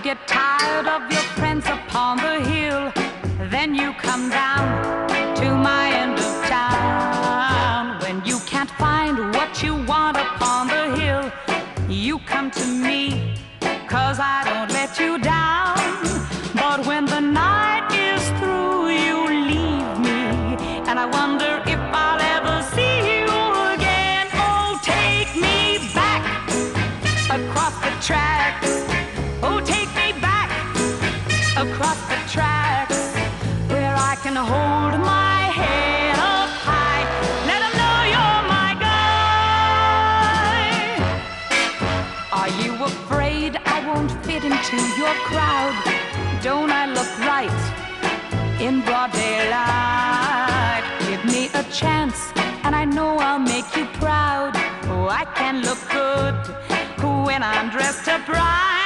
get tired of your friends upon the hill, then you come down to my end of town. When you can't find what you want upon the hill, you come to me, 'cause I don't let you down. But when the night is through, you leave me, and I wonder if I'll ever see you again. Oh, take me back across the tracks. Oh, take me back across the tracks, where I can hold my head up high. Let 'em know you're my guy. Are you afraid I won't fit into your crowd? Don't I look right in broad daylight? Give me a chance, and I know I'll make you proud. Oh, I can look good when I'm dressed up right.